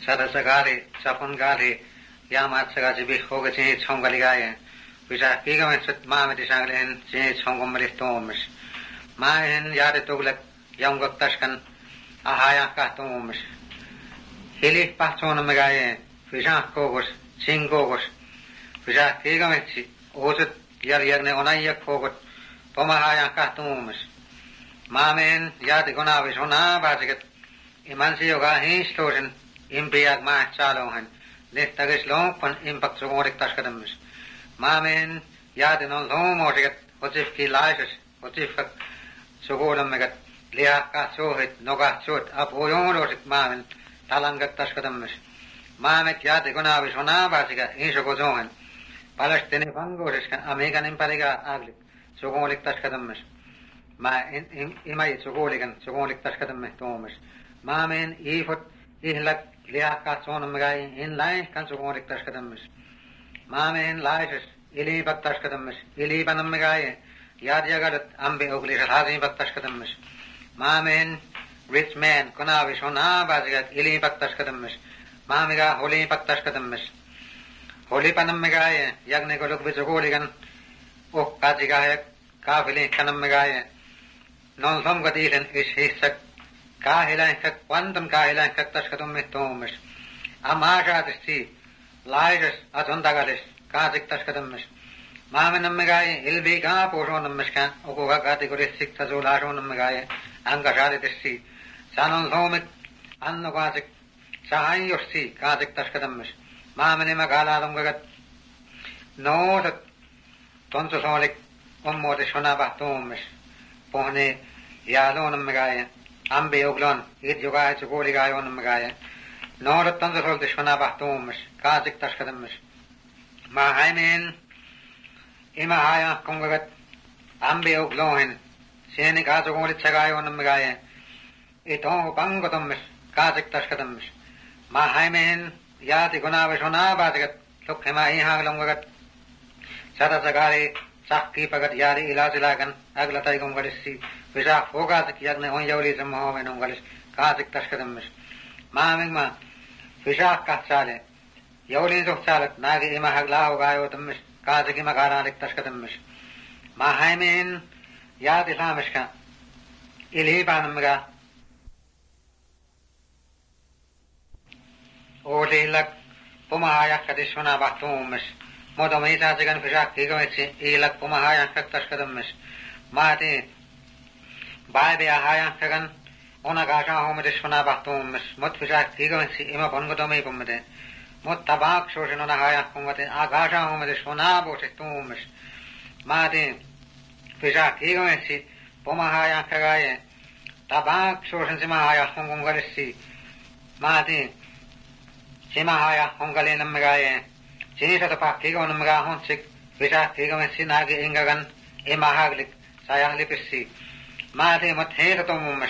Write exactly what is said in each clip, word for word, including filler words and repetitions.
Sadasagari, Sapungari, Yamatsagaji, Hogachi, Chongaligaya, which are Gigamets at Mamadisagan, J. Chongomaris Tomes. Mahin Yadituglet, Younger Tashkan, Ahayaka Tomes. Hilly Patson Magaye, Fishan Kogos, Singogos, which are Gigamets, Ozet, Yarne Onaya Kogot, Pomahayaka Tomes. Mamen Yadigonavis on a basket, Imansioga Hinstosen, Impiag Ma Chalohan, Nestagis long on impact of Oric Tashkadamus. Mamen Yadin on home or get Otifki Lices, Otifka Sogodam Megat, Leaka Sohit, Noga Sot, up Oyon or Mamen, Talangat Tashkadamus. Mamet Yadigonavis on a basket, Insogozon, Palestine Vangos, American Impariga Agli, Sogolic Tashkadamus. Ma in imai Sogoligan, Sogolic Tashkadam Thomas. Mamen, Ifot, Ihlak, Leaka Sonomagai, in line, can Sogolic Tashkadamus. Mamen, Lices, Ilibat Tashkadamus, Ilibanamagai, Yadiagat, Ambi Ogli, Hazim Tashkadamus. Mamen, rich man, Konavis, on Abazigat, Ilibat Tashkadamus. Mamiga, Holy Tashkadamus. Holy Panamagai, Yagnegoluk with Sogoligan, O Kajigayak, Kavili, Kanamagai. Non som gadilen is hissak kahilan kak quantum kahilan kak tashkatum metomus amasha tisti laises atondagalis kazik tashkadamus mamenam megai ilbi ka poshonam meskan okoga kategoris sik tazulashonam megai angashari tisti sanon somit anno kazik sahay yosti kazik tashkadamus mamene magalalum gagat no that tonso solik ommode shona bahtomus Pone Yalon Megaya, Ambe Oglon, It Yogai to Goligayon Megaya, nor the Thunderhold the Shonabatomus, Kazik Tashkadamus. Mahaimen Imahaya Congagat, Ambe Ogloin, Senegazo Golitsagayon Megaya, Eton Bangotomus, Kazik Tashkadamus. Mahaimen Yati Gonavish on Abagat, took him a Hangalongagat, Sadasagari. Saki pagat yari ilazilagan aglatai gongalisi visa fogazik yagne on yaulism homen ongalis kazik tashkadamus maming ma visa katsale yaulin zochalat nagi ima hagla hogayo tamis kazik ima garalik tashkadamus mahaimen yadi lamishka ilibanamga olilak pumahayak kadishona bahtumis Modomai Sazigan Fishak, Gigomitsi, Elak Pumahayan Tashkadamis, Mati, Baby Ahayan Kagan, Onagasha Homedishwana Batumis, Mut Fishak, Gigomitsi, Ima Bongodomi Pumade, Mut Tabak Shoshin on a Hayan Pumate, Agasha Homedishwana Botitumis, Mati, Fishak, Gigomitsi, Pumahayan Kagaye, Tabak Shoshin Simahaya Hongalisi, Mati, Simahaya Hongalinam Magaye. Chinisa the Pak Kigon Magahon sick, Visa Kigon Sinagi Ingagan, Emma Haglik, Sayang Lipisi, Mati Matatomus,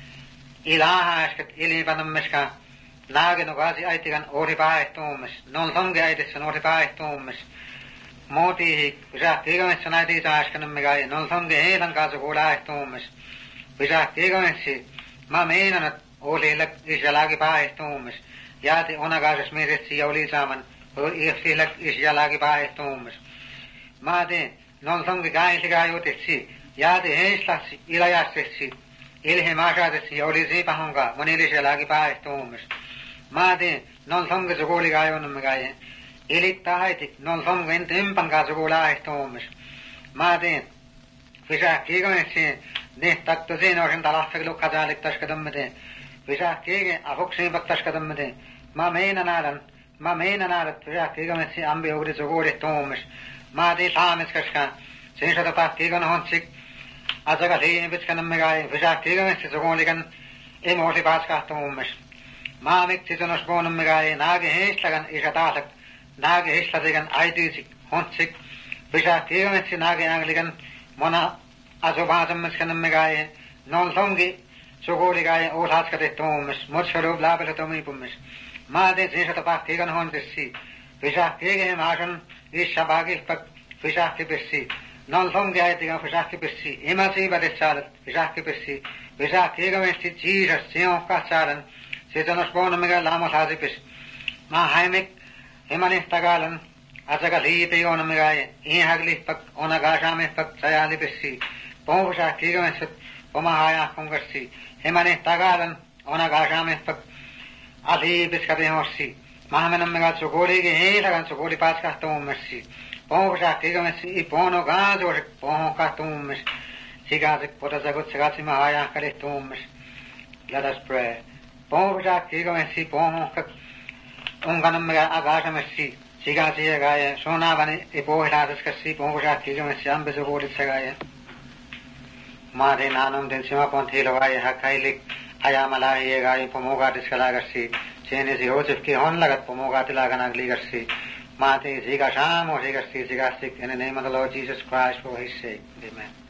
Ilaha, Ilibanum Meshka, Naganogazi Itigan, Oribai Thomas, non Songitis and Oribai Thomas, Moti, Visa Kigon Sanadis Ashkanum Megai, non Songi Elan Gazagola Thomas, Visa Kigon Si, Mamena, Oli Isalagi Pai Thomas, Yati Onagas Mirisi Olisaman. Ifilak is Yalagi by Thomas. Made, non song the guy in the guy with the sea. Yadi Heslas, Ilayasi, Ilhimasha the sea, Olizi Pahanga, Monilis Yalagi by Thomas. Made, non song the Zogoli guy on the Magaye. Ilik Tahiti, non song went in Pangazogola Thomas. Made, Fisha Kigan, Ne Taktazin or in the last Kazalik Tashkadamade. Fisha Kig, a Hoxi Baktashkadamade. Mamen and Alan. Ma mena nada tuja kigamesi ambi ogri zogori tomish ma de thamis kashka sinsa ta kigan honsik azaga le bichkan megai visa kigamesi zogoligan e moti baska tomish ma mik tizonos gonum megai nage heslagan isatasak nage hesladigan aidisik honsik visa kigamesi nage angligan mona azobazam meskan megai non songi zogoligai otaskate tomish mochalo blabel tomi pumish Made Zisha Pak Kigan Hon the sea. Fisha Kigam Ashan is Shabagil Pak Fisha Kipisi. Non Song Gaiting of Fisha Kipisi. Imasi by the Charlotte, Fisha Kipisi. Fisha Kigam Jesus, Sion Kasaran, Se nos pone mega lamos hasipis. Ma haimik himani tagalan asaga liipi on mega in hagli pak ona gashame pak sayali pissi. Pomsa kigames poma haya kongarsi. Himani tagalan ona gashame pak ali biskade horsi. Mahamenam mega chokoli ge he lagan chokoli pas ka tum mersi. Pomsa kigames I pono gazo pon ka tum mersi. Sigazik potazagut sigasi mahaya kare tum mersi. Let us pray. Pomsa kigames pon ka unganam mega agasam mersi. Sigasi gaya sona bani ipo hiladas kasi pomsa kigames ambe chokoli sagaya. Mare nanum den sima pon thilawai hakailik ayamala ye gai pomoga diskalagasi. Chene si Joseph ki hon lagat pomoga tilagana gligarsi. Mate ziga sham or zigarsi zigasik in the name of the Lord Jesus Christ for his sake. Amen.